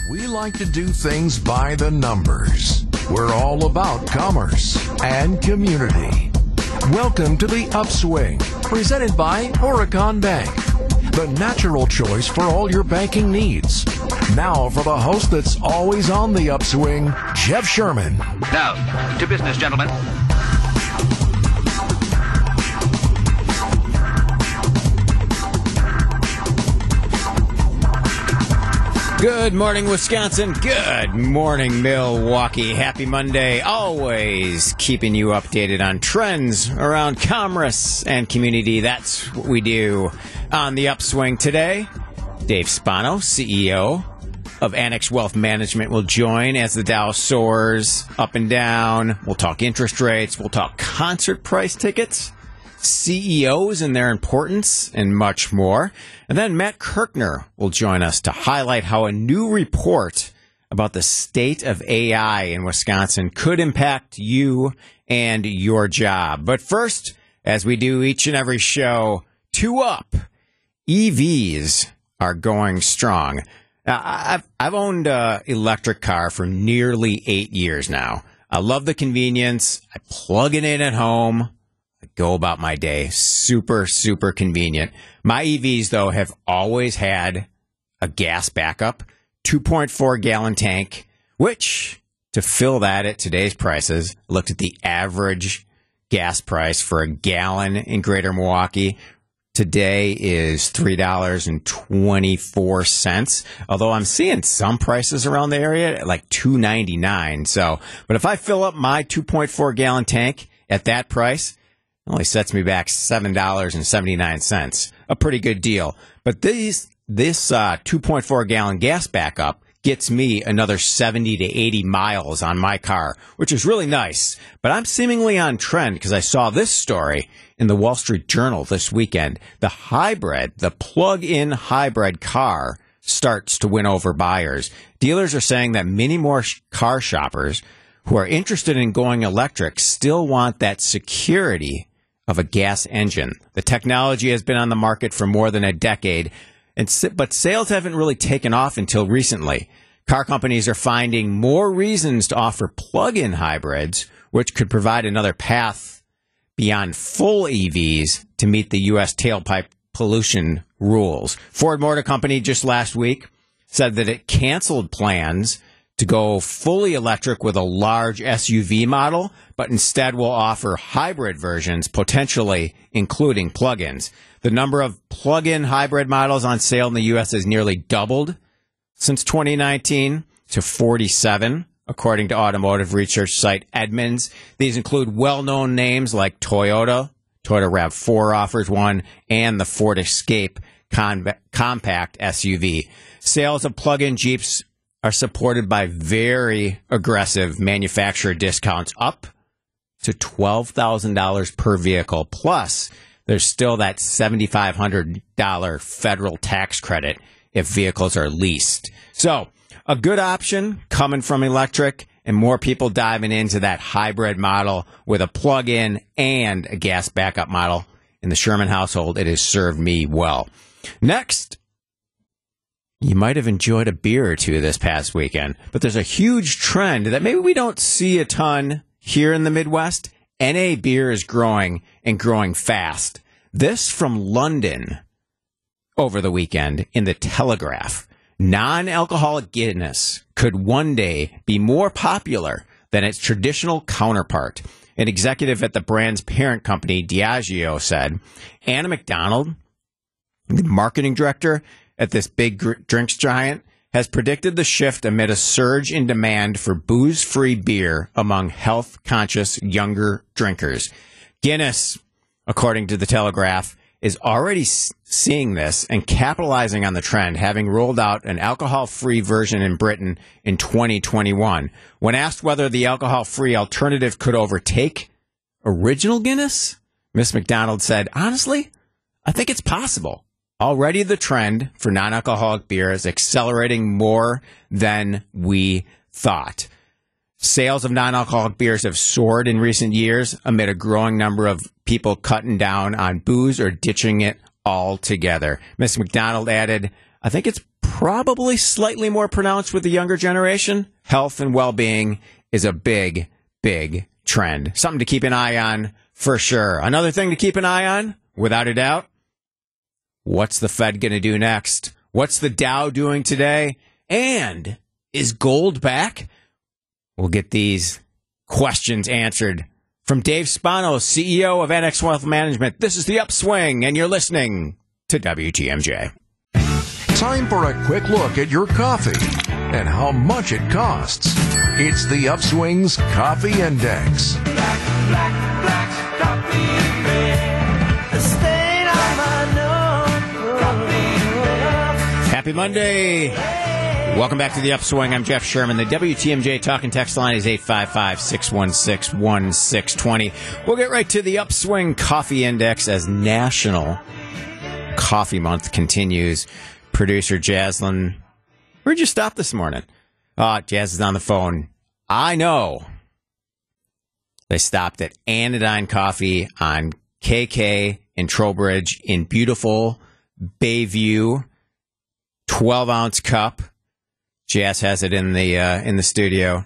We like to do things by the numbers. We're all about commerce and community. Welcome to The Upswing, presented by Horicon Bank, the natural choice for all your banking needs. Now for the host that's always on the upswing, Jeff Sherman. Now, to business, gentlemen. Good morning, Wisconsin. Good morning, Milwaukee. Happy Monday. Always keeping you updated on trends around commerce and community. That's what we do on The Upswing today. Dave Spano, CEO of Annex Wealth Management, will join as the Dow soars up and down. We'll talk interest rates. We'll talk concert price tickets, CEOs and their importance, and much more. And then Matt Kirkner will join us to highlight how a new report about the state of AI in Wisconsin could impact you and your job. But first, as we do each and every show, two up. EVs are going strong. Now, I've owned an electric car for nearly 8 years now. I love the convenience. I plug it in at home. Go about my day. Super, super convenient. My EVs, though, have always had a gas backup, 2.4 gallon tank, which, to fill that at today's prices, I looked at the average gas price for a gallon in Greater Milwaukee. Today is $3.24. Although I'm seeing some prices around the area at like $2.99. So, but if I fill up my 2.4 gallon tank at that price, only sets me back $7.79. A pretty good deal. But this 2.4 gallon gas backup gets me another 70 to 80 miles on my car, which is really nice. But I'm seemingly on trend because I saw this story in the Wall Street Journal this weekend. The plug-in hybrid car starts to win over buyers. Dealers are saying that many more car shoppers who are interested in going electric still want that security of a gas engine. The technology has been on the market for more than a decade, but sales haven't really taken off until recently. Car companies are finding more reasons to offer plug-in hybrids, which could provide another path beyond full EVs to meet the U.S. tailpipe pollution rules. Ford Motor Company just last week said that it canceled plans to go fully electric with a large SUV model, but instead will offer hybrid versions, potentially including plug-ins. The number of plug-in hybrid models on sale in the U.S. has nearly doubled since 2019 to 47, according to automotive research site Edmunds. These include well-known names like Toyota RAV4 offers one, and the Ford Escape compact SUV. Sales of plug-in Jeeps are supported by very aggressive manufacturer discounts up to $12,000 per vehicle. Plus, there's still that $7,500 federal tax credit if vehicles are leased. So, a good option coming from electric, and more people diving into that hybrid model with a plug-in and a gas backup model. In the Sherman household, it has served me well. Next, you might have enjoyed a beer or two this past weekend, but there's a huge trend that maybe we don't see a ton here in the Midwest. NA beer is growing and growing fast. This from London over the weekend in the Telegraph. Non-alcoholic Guinness could one day be more popular than its traditional counterpart. An executive at the brand's parent company, Diageo, said. Anna McDonald, the marketing director at this big drinks giant, has predicted the shift amid a surge in demand for booze-free beer among health-conscious younger drinkers. Guinness, according to the Telegraph, is already seeing this and capitalizing on the trend, having rolled out an alcohol-free version in Britain in 2021. When asked whether the alcohol-free alternative could overtake original Guinness, Miss McDonald said, "Honestly, I think it's possible. Already the trend for non-alcoholic beer is accelerating more than we thought." Sales of non-alcoholic beers have soared in recent years amid a growing number of people cutting down on booze or ditching it altogether. Ms. McDonald added, "I think it's probably slightly more pronounced with the younger generation. Health and well-being is a big, big trend. Something to keep an eye on for sure. Another thing to keep an eye on, without a doubt, what's the Fed going to do next? What's the Dow doing today? And is gold back? We'll get these questions answered from Dave Spano, CEO of NX Wealth Management. This is The Upswing, and you're listening to WTMJ. Time for a quick look at your coffee and how much it costs. It's The Upswing's Coffee Index. Black coffee bear, the stain on my nose. Happy Monday. Welcome back to The Upswing. I'm Jeff Sherman. The WTMJ talk and text line is 855-616-1620. We'll get right to the Upswing Coffee Index as National Coffee Month continues. Producer Jaslyn, where'd you stop this morning? Jazz is on the phone. I know. They stopped at Anodyne Coffee on KK in Trowbridge in beautiful Bayview, 12-ounce cup. Jazz has it in the studio.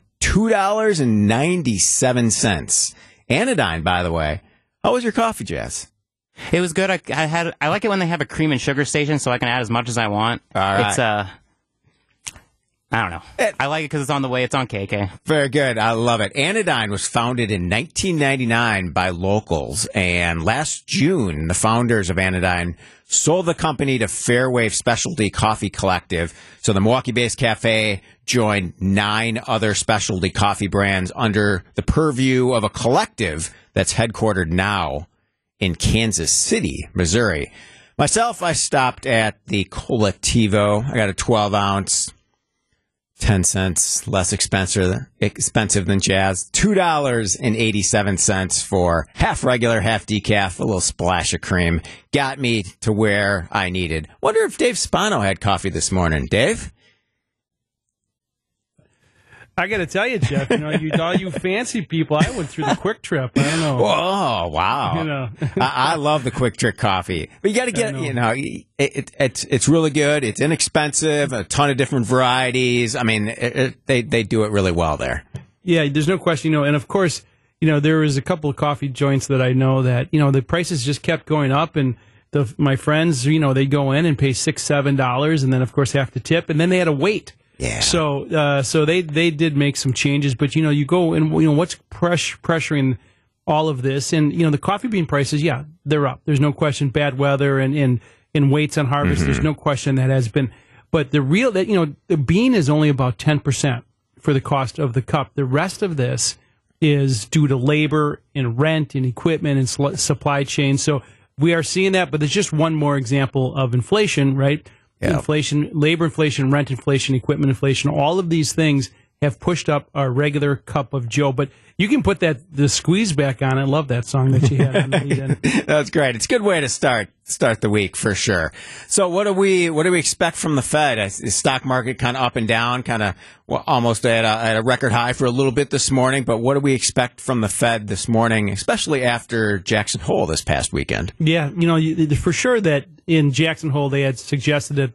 $2.97. Anodyne, by the way. How was your coffee, Jazz? It was good. I like it when they have a cream and sugar station, so I can add as much as I want. All right. It's I don't know. I like it because it's on the way. It's on KK. Very good. I love it. Anodyne was founded in 1999 by locals, and last June, the founders of Anodyne sold the company to Fairwave Specialty Coffee Collective. So the Milwaukee-based cafe joined 9 other specialty coffee brands under the purview of a collective that's headquartered now in Kansas City, Missouri. Myself, I stopped at the Colectivo. I got a 12-ounce, 10 cents less expensive than Jazz. $2.87 for half regular, half decaf, a little splash of cream. Got me to where I needed. Wonder if Dave Spano had coffee this morning. Dave? I got to tell you, Jeff, all you fancy people, I went through the Quick Trip. I don't know. Oh, wow. I love the Quick Trip coffee. But you got to get, it's really good. It's inexpensive, a ton of different varieties. I mean, they do it really well there. Yeah, there's no question, and of course, there was a couple of coffee joints that I know that, the prices just kept going up, and my friends, they go in and pay $6, $7, and then, of course, have to tip, and then they had to wait. Yeah. So they did make some changes, but you go and what's pressuring all of this, and the coffee bean prices, yeah, they're up. There's no question. Bad weather and waits on harvest. Mm-hmm. There's no question that has been, but the real that the bean is only about 10% for the cost of the cup. The rest of this is due to labor and rent and equipment and supply chain. So we are seeing that, but there's just one more example of inflation, right? Yep. Inflation, labor inflation, rent inflation, equipment inflation, all of these things have pushed up our regular cup of Joe. But you can put the squeeze back on. I love that song that you had on the lead-in. That's great. It's a good way to start the week for sure. So what do we expect from the Fed? Is stock market kind of up and down, kind of almost at a record high for a little bit this morning? But what do we expect from the Fed this morning, especially after Jackson Hole this past weekend? Yeah, for sure that in Jackson Hole they had suggested that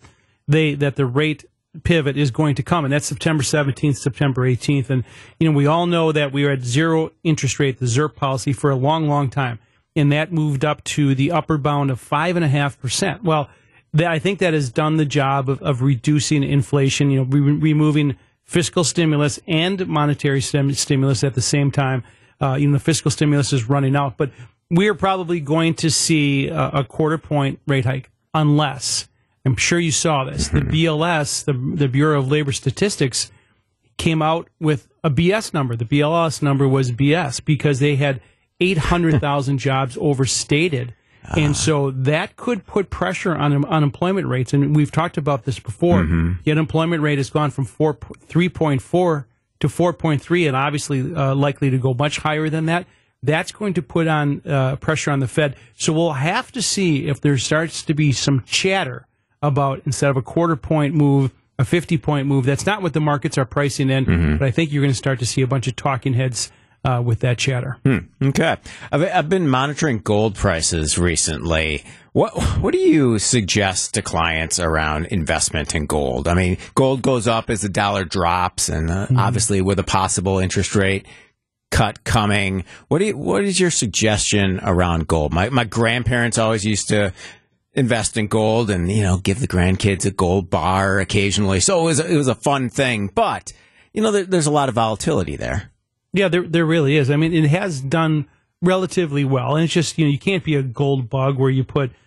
the rate pivot is going to come, and that's September 17th, September 18th. And, we all know that we were at zero interest rate, the ZIRP policy, for a long, long time. And that moved up to the upper bound of 5.5%. Well, I think that has done the job of reducing inflation, removing fiscal stimulus and monetary stimulus at the same time. The fiscal stimulus is running out. But we are probably going to see a quarter point rate hike unless, I'm sure you saw this, the BLS, the Bureau of Labor Statistics, came out with a BS number. The BLS number was BS because they had 800,000 jobs overstated. And so that could put pressure on unemployment rates. And we've talked about this before. Mm-hmm. The unemployment rate has gone from 3.4 to 4.3 and obviously likely to go much higher than that. That's going to put on pressure on the Fed. So we'll have to see if there starts to be some chatter about, instead of a quarter point move, a 50-point move. That's not what the markets are pricing in, but I think you're going to start to see a bunch of talking heads with that chatter. Okay. I've been monitoring gold prices recently. What do you suggest to clients around investment in gold? I mean, gold goes up as the dollar drops, and obviously with a possible interest rate cut coming. What is your suggestion around gold? My grandparents always used to invest in gold and, give the grandkids a gold bar occasionally. So it was a fun thing. But, there's a lot of volatility there. Yeah, there really is. I mean, it has done relatively well. And it's just, you can't be a gold bug where you put,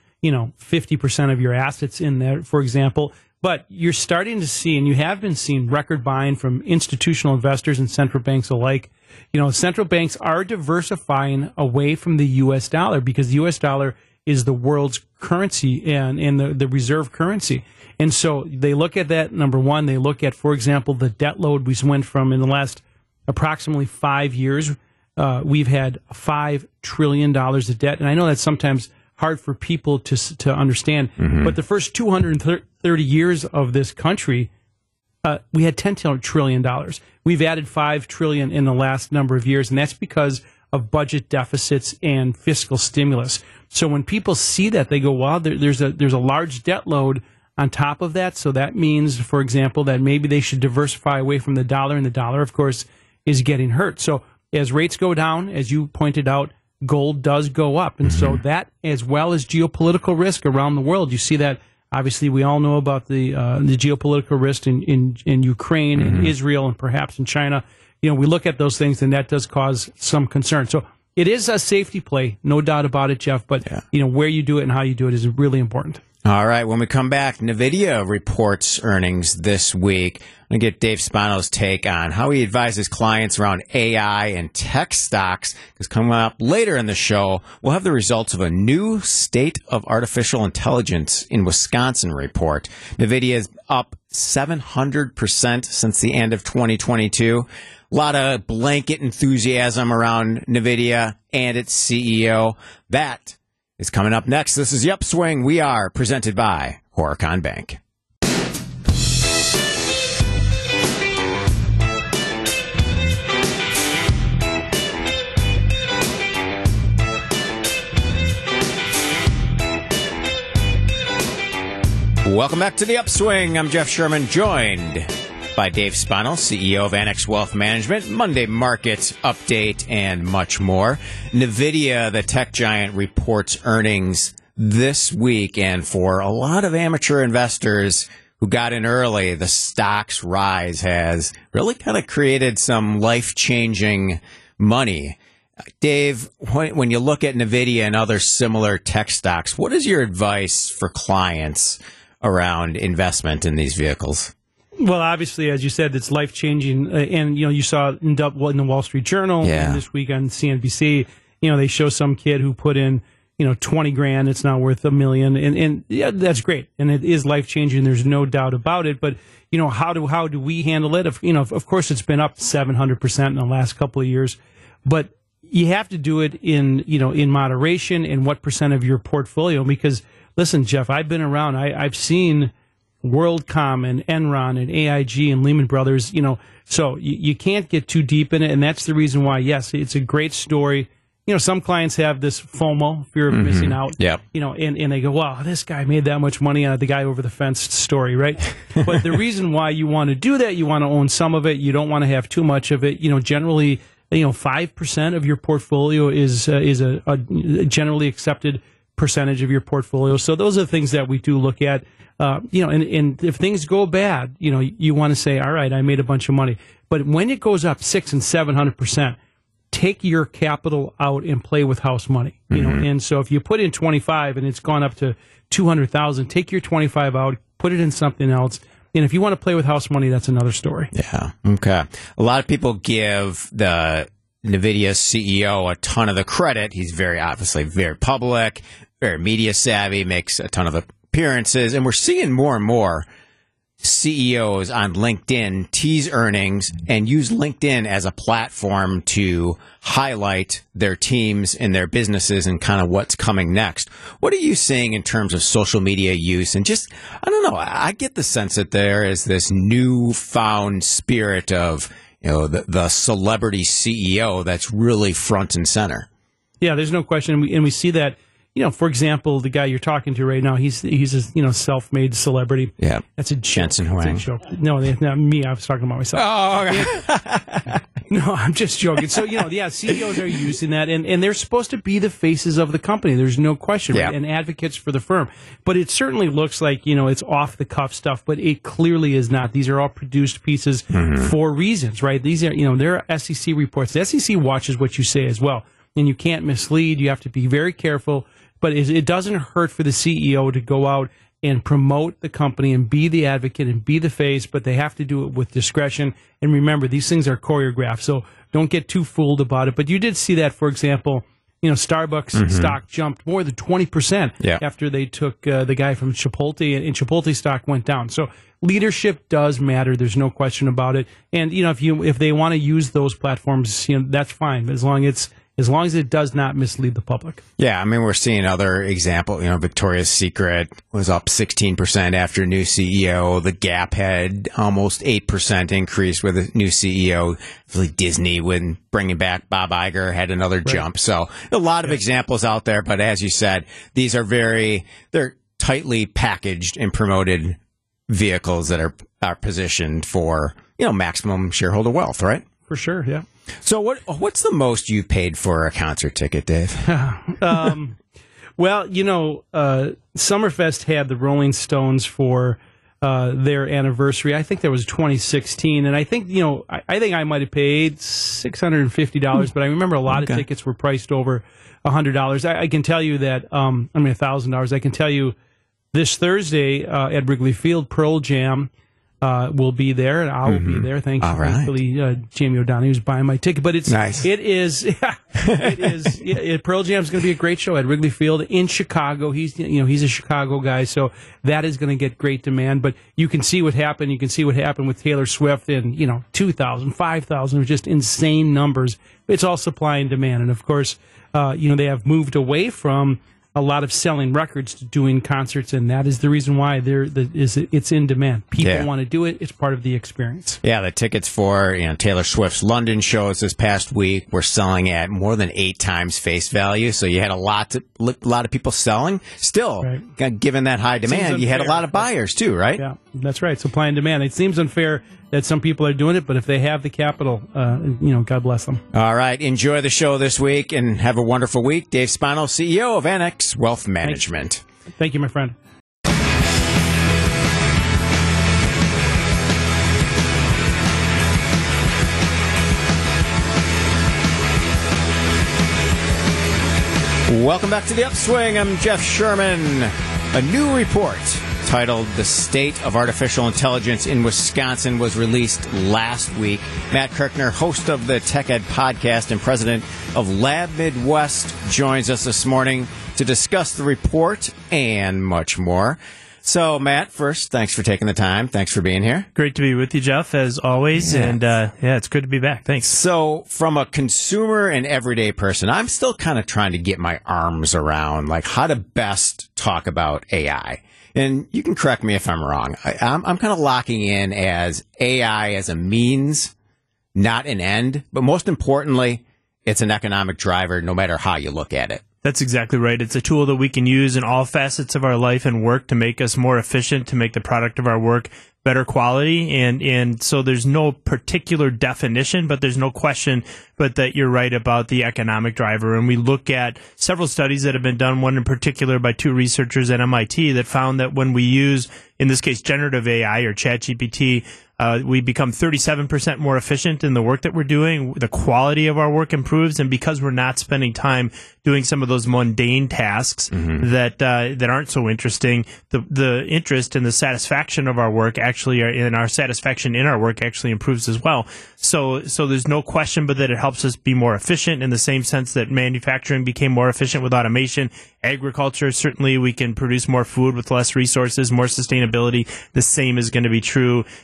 50% of your assets in there, for example. But you're starting to see, and you have been seeing, record buying from institutional investors and central banks alike. Central banks are diversifying away from the U.S. dollar because the U.S. dollar is the world's currency and the reserve currency. And so they look at that, number one. They look at, for example, the debt load we went from in the last approximately 5 years. We've had $5 trillion of debt. And I know that's sometimes hard for people to understand. But the first 230 years of this country, we had $10 trillion. We've added $5 trillion in the last number of years, and that's because of budget deficits and fiscal stimulus. So when people see that, they go, "Wow, there's a large debt load on top of that." So that means, for example, that maybe they should diversify away from the dollar, and the dollar, of course, is getting hurt. So as rates go down, as you pointed out, gold does go up, and so that, as well as geopolitical risk around the world, you see that. Obviously, we all know about the geopolitical risk in Ukraine and Israel and perhaps in China. We look at those things, and that does cause some concern. So it is a safety play, no doubt about it, Jeff. But where you do it and how you do it is really important. All right. When we come back, NVIDIA reports earnings this week. I'm going to get Dave Spano's take on how he advises clients around AI and tech stocks. Because coming up later in the show, we'll have the results of a new State of Artificial Intelligence in Wisconsin report. NVIDIA is up 700% since the end of 2022. A lot of blanket enthusiasm around NVIDIA and its CEO. That is coming up next. This is The Upswing. We are presented by Horicon Bank. Welcome back to The Upswing. I'm Jeff Sherman, joined by Dave Spano, CEO of Annex Wealth Management, Monday Market Update, and much more. NVIDIA, the tech giant, reports earnings this week, and for a lot of amateur investors who got in early, the stock's rise has really kind of created some life-changing money. Dave, when you look at NVIDIA and other similar tech stocks, what is your advice for clients around investment in these vehicles? Well, obviously, as you said, it's life-changing. And, you saw in the Wall Street Journal and this week on CNBC, they show some kid who put in, $20,000. It's now worth $1 million. And yeah, that's great. And it is life-changing. There's no doubt about it. But, how do we handle it? Of course, it's been up 700% in the last couple of years. But you have to do it in moderation and what percent of your portfolio. Because, listen, Jeff, I've been around. I've seen WorldCom and Enron and AIG and Lehman Brothers, so you can't get too deep in it. And that's the reason why, yes, it's a great story. Some clients have this FOMO, fear of missing out, and they go, wow, this guy made that much money on the guy over the fence story, right? But the reason why you want to do that, you want to own some of it. You don't want to have too much of it. Generally, 5% of your portfolio is a generally accepted percentage of your portfolio. So those are the things that we do look at. And if things go bad, you want to say, all right, I made a bunch of money. But when it goes up 600% and 700%, take your capital out and play with house money. And so if you put in 25 and it's gone up to 200,000, take your 25 out, put it in something else. And if you want to play with house money, that's another story. Yeah. Okay. A lot of people give the NVIDIA CEO a ton of the credit. He's obviously very public, very media savvy, makes a ton of appearances, and we're seeing more and more CEOs on LinkedIn tease earnings and use LinkedIn as a platform to highlight their teams and their businesses and kind of what's coming next. What are you seeing in terms of social media use? And just, I don't know, I get the sense that there is this newfound spirit of, the celebrity CEO that's really front and center. Yeah, there's no question, and we see that. For example, the guy you're talking to right now, he's a self-made celebrity. Yeah, that's a Jensen Huang. No, not me. I was talking about myself. Oh, okay. No, I'm just joking. So, CEOs are using that, and they're supposed to be the faces of the company. There's no question, right? And advocates for the firm. But it certainly looks like, it's off-the-cuff stuff, but it clearly is not. These are all produced pieces for reasons, right? These are, they're SEC reports. The SEC watches what you say as well, and you can't mislead. You have to be very careful. But it doesn't hurt for the CEO to go out and promote the company and be the advocate and be the face, but they have to do it with discretion. And remember, these things are choreographed, so don't get too fooled about it. But you did see that, for example, Starbucks stock jumped more than 20% after they took the guy from Chipotle, and Chipotle stock went down. So leadership does matter. There's no question about it. And if they want to use those platforms, that's fine, but as long as it does not mislead the public. Yeah, we're seeing other example. Victoria's Secret was up 16% after new CEO. The Gap had almost 8% increase with a new CEO. Really Disney, when bringing back Bob Iger, had another jump. So a lot of examples out there. But as you said, these are they're tightly packaged and promoted vehicles that are positioned for maximum shareholder wealth, right? For sure, yeah. So what's the most you've paid for a concert ticket, Dave? Well, Summerfest had the Rolling Stones for their anniversary. I think that was 2016, and I think I think I might have paid $650, but I remember a lot of tickets were priced over $100. I can tell you that $1,000. I can tell you this Thursday at Wrigley Field, Pearl Jam will be there, and I will be there. Thankfully, Jamie O'Donoghue is buying my ticket. But it's nice. It is. Pearl Jam's going to be a great show at Wrigley Field in Chicago. He's a Chicago guy, so that is going to get great demand. But you can see what happened. You can see what happened with Taylor Swift in 2,000, 5,000, just insane numbers. It's all supply and demand, and of course, they have moved away from a lot of selling records to doing concerts, and that is the reason why it's in demand. People want to do it. It's part of the experience. Yeah, the tickets for Taylor Swift's London shows this past week were selling at more than 8 times face value. So you had a lot of people selling. Still, given that high demand, you had a lot of buyers too, right? Yeah, that's right. Supply and demand. It seems unfair that some people are doing it, but if they have the capital, God bless them. All right. Enjoy the show this week and have a wonderful week. Dave Spano, CEO of Annex Wealth Management. Thank you, my friend. Welcome back to The Upswing. I'm Jeff Sherman. A new report titled The State of Artificial Intelligence in Wisconsin was released last week. Matt Kirkner, host of the Tech Ed podcast and president of Lab Midwest, joins us this morning to discuss the report and much more. So, Matt, first, thanks for taking the time. Thanks for being here. Great to be with you, Jeff, as always. Yeah. And, it's good to be back. Thanks. So, from a consumer and everyday person, I'm still kind of trying to get my arms around, how to best talk about AI. And you can correct me if I'm wrong. I'm kind of locking in as AI as a means, not an end. But most importantly, it's an economic driver no matter how you look at it. That's exactly right. It's a tool that we can use in all facets of our life and work to make us more efficient, to make the product of our work better quality. And so there's no particular definition, but there's no question but that you're right about the economic driver. And we look at several studies that have been done, one in particular by 2 researchers at MIT, that found that when we use, in this case, generative AI or ChatGPT, we become 37% more efficient in the work that we're doing. The quality of our work improves, and because we're not spending time doing some of those mundane tasks that aren't so interesting, the interest and the satisfaction of our work satisfaction in our work actually improves as well. So there's no question but that it helps us be more efficient in the same sense that manufacturing became more efficient with automation. Agriculture, certainly we can produce more food with less resources, more sustainability. The same is going to be true in terms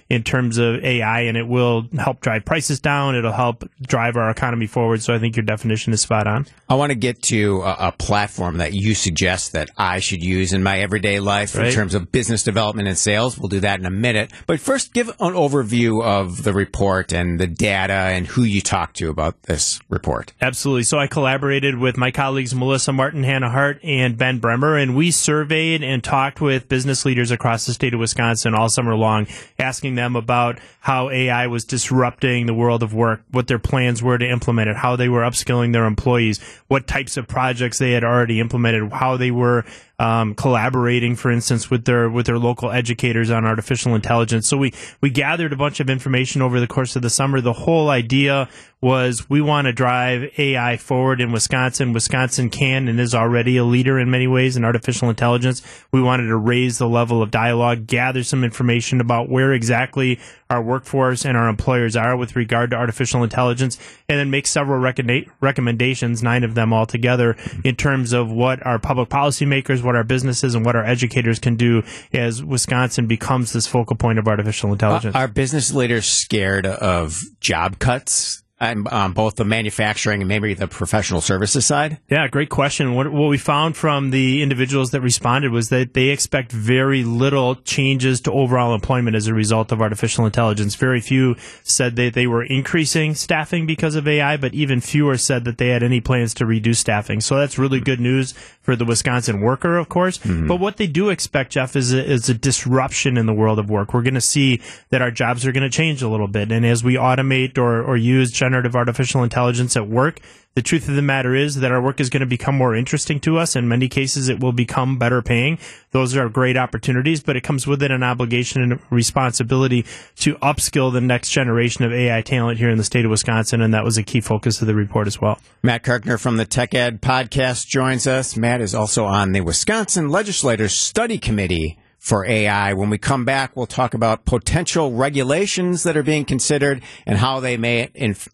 terms of AI, and it will help drive prices down. It'll help drive our economy forward. So I think your definition is spot on. I want to get to a platform that you suggest that I should use in my everyday life in terms of business development and sales. We'll do that in a minute. But first, give an overview of the report and the data and who you talked to about this report. Absolutely. So I collaborated with my colleagues Melissa Martin, Hannah Hart, and Ben Bremer, and we surveyed and talked with business leaders across the state of Wisconsin all summer long, asking them about how AI was disrupting the world of work, what their plans were to implement it, how they were upskilling their employees, what types of projects they had already implemented, how they were collaborating, for instance, with their local educators on artificial intelligence. So we gathered a bunch of information over the course of the summer. The whole idea was we want to drive AI forward in Wisconsin. Wisconsin can and is already a leader in many ways in artificial intelligence. We wanted to raise the level of dialogue, gather some information about where exactly our workforce and our employers are with regard to artificial intelligence, and then make several recommendations, 9 of them altogether, in terms of what our public policymakers, what our businesses, and what our educators can do as Wisconsin becomes this focal point of artificial intelligence. Are business leaders scared of job cuts on both the manufacturing and maybe the professional services side? Yeah, great question. What we found from the individuals that responded was that they expect very little changes to overall employment as a result of artificial intelligence. Very few said that they were increasing staffing because of AI, but even fewer said that they had any plans to reduce staffing. So that's really good news for the Wisconsin worker, of course. Mm-hmm. But what they do expect, Jeff, is a disruption in the world of work. We're going to see that our jobs are going to change a little bit. And as we automate or use generative artificial intelligence at work, the truth of the matter is that our work is going to become more interesting to us. In many cases, it will become better paying. Those are great opportunities, but it comes with it an obligation and a responsibility to upskill the next generation of AI talent here in the state of Wisconsin, and that was a key focus of the report as well. Matt Kirkner from the Tech Ed Podcast joins us. Matt is also on the Wisconsin Legislators Study Committee for AI. When we come back, we'll talk about potential regulations that are being considered and how they might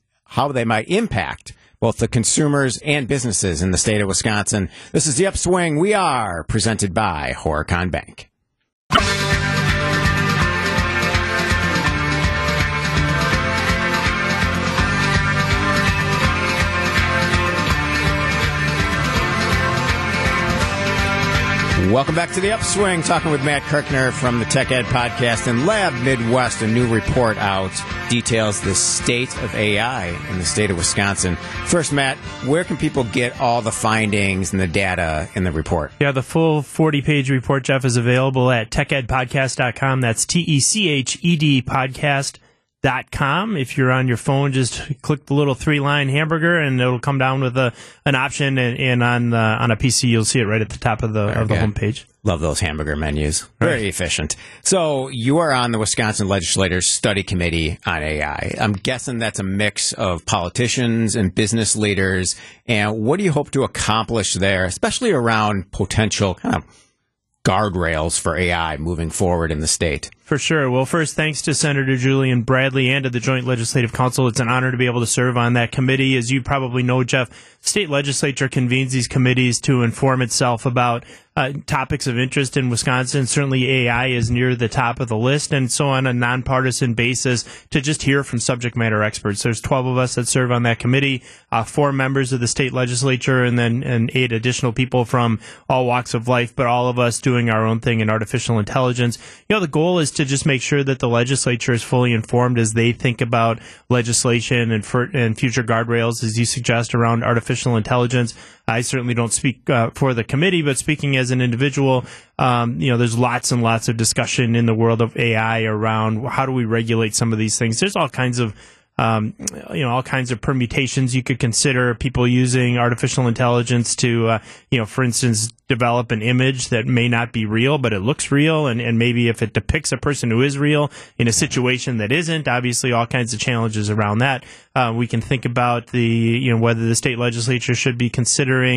impact both the consumers and businesses in the state of Wisconsin. This is The Upswing. We are presented by Horicon Bank. Welcome back to The Upswing, talking with Matt Kirkner from the Tech Ed Podcast and Lab Midwest. A new report out details the state of AI in the state of Wisconsin. First, Matt, where can people get all the findings and the data in the report? Yeah, the full 40-page report, Jeff, is available at techedpodcast.com. That's TECHED podcast.com. If you're on your phone, just click the little 3-line hamburger, and it'll come down with an option. And on a PC, you'll see it right at the top of the homepage. Love those hamburger menus. Very efficient. So you are on the Wisconsin Legislators Study Committee on AI. I'm guessing that's a mix of politicians and business leaders. And what do you hope to accomplish there, especially around potential kind of guardrails for AI moving forward in the state? For sure. Well, first, thanks to Senator Julian Bradley and to the Joint Legislative Council. It's an honor to be able to serve on that committee. As you probably know, Jeff, state legislature convenes these committees to inform itself about topics of interest in Wisconsin. Certainly AI is near the top of the list, and so on a nonpartisan basis to just hear from subject matter experts. There's 12 of us that serve on that committee, 4 members of the state legislature, and 8 additional people from all walks of life, but all of us doing our own thing in artificial intelligence. You know, the goal is to just make sure that the legislature is fully informed as they think about legislation and future guardrails, as you suggest, around artificial intelligence. I certainly don't speak for the committee, but speaking as an individual, there's lots and lots of discussion in the world of AI around how do we regulate some of these things. There's all kinds of permutations you could consider. People using artificial intelligence to, for instance, develop an image that may not be real, but it looks real. And maybe if it depicts a person who is real in a situation that isn't, obviously all kinds of challenges around that. We can think about whether the state legislature should be considering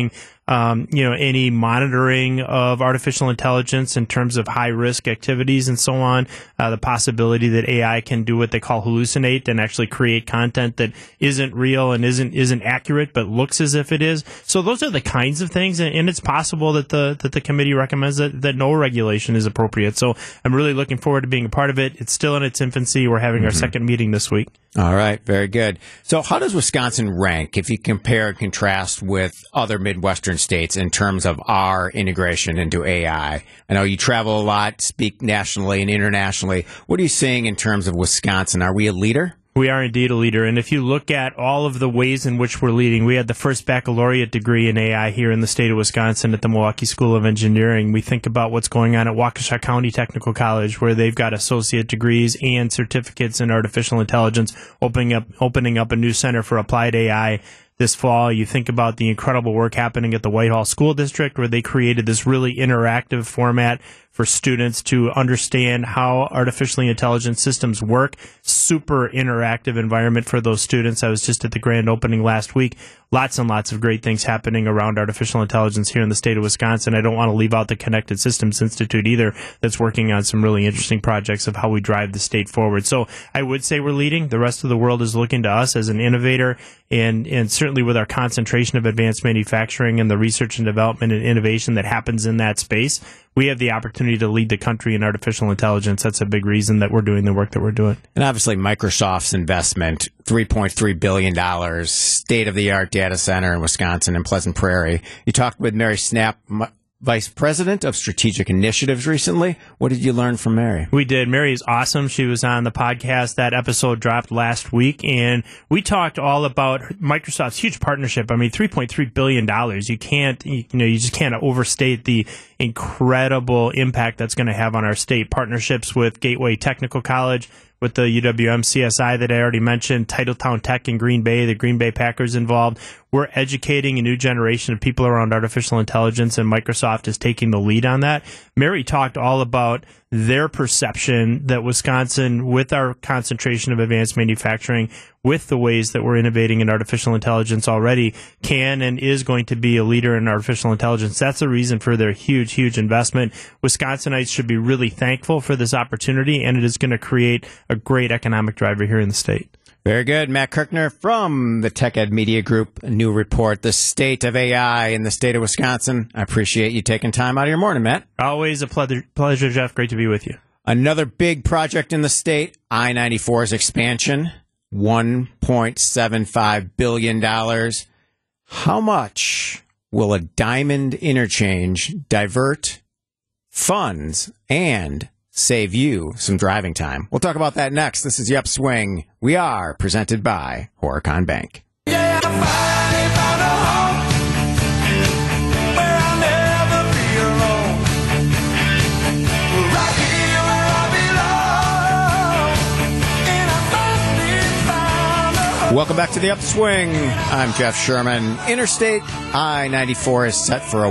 any monitoring of artificial intelligence in terms of high risk activities and so on. The possibility that AI can do what they call hallucinate and actually create content that isn't real and isn't accurate, but looks as if it is. So those are the kinds of things, and it's possible that the committee recommends that no regulation is appropriate. So I'm really looking forward to being a part of it. It's still in its infancy. We're having our second meeting this week. All right, very good. So how does Wisconsin rank if you compare and contrast with other Midwestern states in terms of our integration into AI? I know you travel a lot, speak nationally and internationally. What are you seeing in terms of Wisconsin? Are we a leader? We are indeed a leader, and if you look at all of the ways in which we're leading, we had the first baccalaureate degree in AI here in the state of Wisconsin at the Milwaukee School of Engineering. We think about what's going on at Waukesha County Technical College, where they've got associate degrees and certificates in artificial intelligence, opening up a new center for applied AI this fall. You think about the incredible work happening at the Whitehall School District, where they created this really interactive format for students to understand how artificially intelligent systems work. Super interactive environment for those students. I was just at the grand opening last week. Lots and lots of great things happening around artificial intelligence here in the state of Wisconsin. I don't want to leave out the Connected Systems Institute either, that's working on some really interesting projects of how we drive the state forward. So I would say we're leading. The rest of the world is looking to us as an innovator, and certainly with our concentration of advanced manufacturing and the research and development and innovation that happens in that space, we have the opportunity to lead the country in artificial intelligence. That's a big reason that we're doing the work that we're doing. And obviously Microsoft's investment, $3.3 billion, state-of-the-art data center in Wisconsin and Pleasant Prairie. You talked with Mary Snapp, Vice President of Strategic Initiatives recently. What did you learn from Mary? We did. Mary is awesome. She was on the podcast. That episode dropped last week, and we talked all about Microsoft's huge partnership. I mean, $3.3 billion. You just can't overstate the incredible impact that's going to have on our state. Partnerships with Gateway Technical College, with the UWM CSI that I already mentioned, Titletown Tech in Green Bay, the Green Bay Packers involved. We're educating a new generation of people around artificial intelligence, and Microsoft is taking the lead on that. Mary talked all about their perception that Wisconsin, with our concentration of advanced manufacturing, with the ways that we're innovating in artificial intelligence already, can and is going to be a leader in artificial intelligence. That's the reason for their huge, huge investment. Wisconsinites should be really thankful for this opportunity, and it is going to create a great economic driver here in the state. Very good. Matt Kirkner from the Tech Ed Media Group, a new report, The State of AI in the State of Wisconsin. I appreciate you taking time out of your morning, Matt. Always a pleasure, Jeff. Great to be with you. Another big project in the state, I-94's expansion, $1.75 billion. How much will a diamond interchange divert funds and save you some driving time? We'll talk about that next. This is the Upswing. We are presented by Horicon Bank. Yeah, I finally found a home where I'll never be alone. Right here where I belong, and I finally found a home. Welcome back to the Upswing. I'm Jeff Sherman. Interstate I-94 is set for a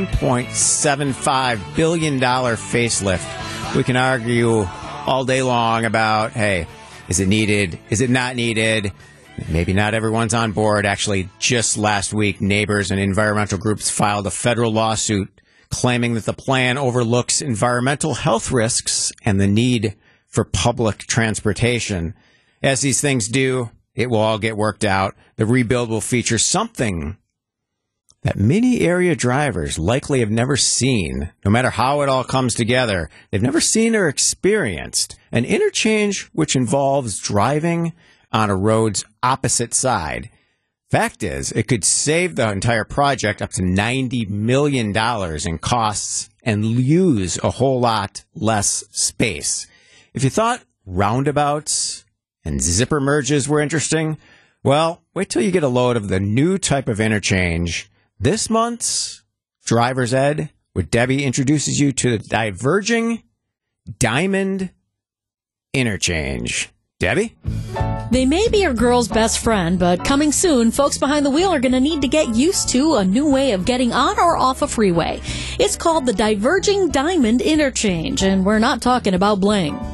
$1.75 billion facelift. We can argue all day long about, hey, is it needed? Is it not needed? Maybe not everyone's on board. Actually, just last week, neighbors and environmental groups filed a federal lawsuit claiming that the plan overlooks environmental health risks and the need for public transportation. As these things do, it will all get worked out. The rebuild will feature something that many area drivers likely have never seen, no matter how it all comes together. They've never seen or experienced an interchange which involves driving on a road's opposite side. Fact is, it could save the entire project up to $90 million in costs and use a whole lot less space. If you thought roundabouts and zipper merges were interesting, well, wait till you get a load of the new type of interchange. This month's Driver's Ed with Debbie introduces you to the diverging diamond interchange. Debbie? They may be your girl's best friend, but coming soon, folks behind the wheel are going to need to get used to a new way of getting on or off a freeway. It's called the Diverging Diamond Interchange, and we're not talking about bling.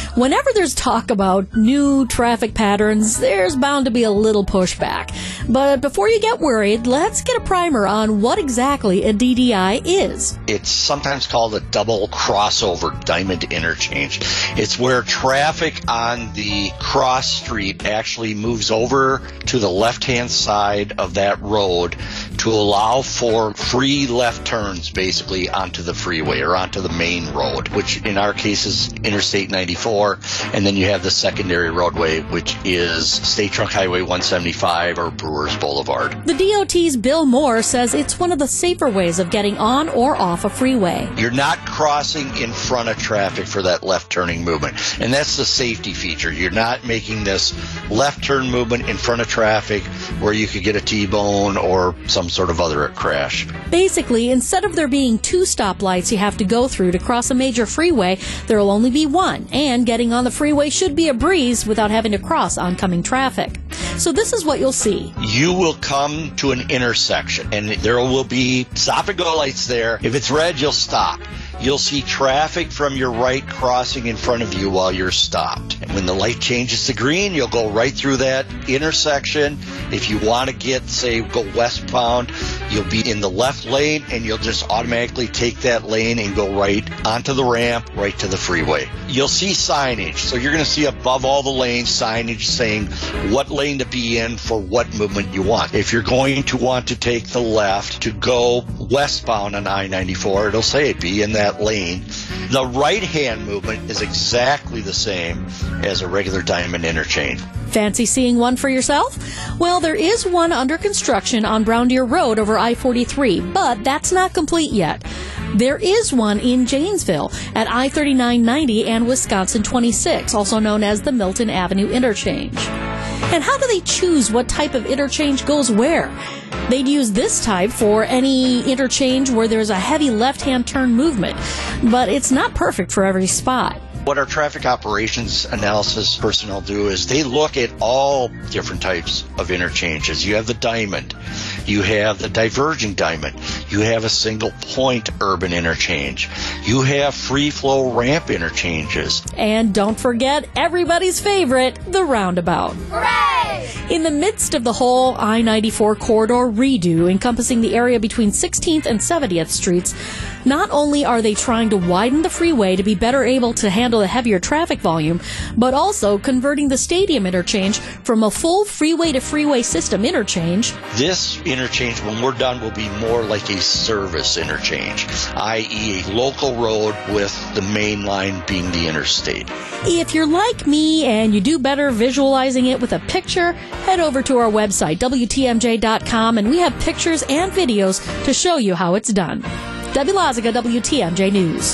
Whenever there's talk about new traffic patterns, there's bound to be a little pushback. But before you get worried, let's get a primer on what exactly a DDI is. It's sometimes called a double crossover diamond interchange. It's where traffic on the cross street actually moves over to the left-hand side of that road to allow for free left turns basically onto the freeway or onto the main road, which in our case is Interstate 94, and then you have the secondary roadway, which is State Trunk Highway 175 or Brewers Boulevard. The DOT's Bill Moore says it's one of the safer ways of getting on or off a freeway. You're not crossing in front of traffic for that left turning movement, and that's the safety feature. You're not making this left turn movement in front of traffic where you could get a T-bone or some sort of other crash. Basically, instead of there being 2 stoplights you have to go through to cross a major freeway, there will only be 1, and getting on the freeway should be a breeze without having to cross oncoming traffic. So this is what you'll see. You will come to an intersection, and there will be stop and go lights there. If it's red, you'll stop. You'll see traffic from your right crossing in front of you while you're stopped. And when the light changes to green, you'll go right through that intersection. If you want to get, say, go westbound, you'll be in the left lane, and you'll just automatically take that lane and go right onto the ramp, right to the freeway. You'll see signage. So you're going to see above all the lanes signage saying what lane to be in for what movement you want. If you're going to want to take the left to go westbound on I-94, it'll say be in that lane. The right-hand movement is exactly the same as a regular diamond interchange. Fancy seeing one for yourself? Well, there is one under construction on Brown Deer Road over I-43, but that's not complete yet. There is one in Janesville at I-3990 and Wisconsin 26, also known as the Milton Avenue Interchange. And how do they choose what type of interchange goes where? They'd use this type for any interchange where there's a heavy left-hand turn movement, but it's not perfect for every spot. What our traffic operations analysis personnel do is they look at all different types of interchanges. You have the diamond, you have the diverging diamond, you have a single point urban interchange, you have free flow ramp interchanges. And don't forget everybody's favorite, the roundabout. Hooray! In the midst of the whole I-94 corridor redo encompassing the area between 16th and 70th Streets, not only are they trying to widen the freeway to be better able to handle a heavier traffic volume, but also converting the stadium interchange from a full freeway-to-freeway system interchange. This interchange, when we're done, will be more like a service interchange, i.e. a local road with the main line being the interstate. If you're like me and you do better visualizing it with a picture, head over to our website, WTMJ.com, and we have pictures and videos to show you how it's done. Debbie Loziga, WTMJ News.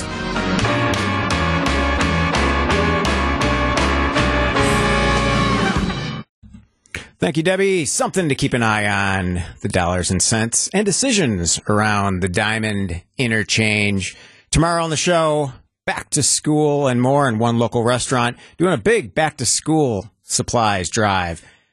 Thank you, Debbie. Something to keep an eye on, the dollars and cents and decisions around the Diamond Interchange. Tomorrow on the show, back to school and more in one local restaurant, doing a big back to school supplies drive.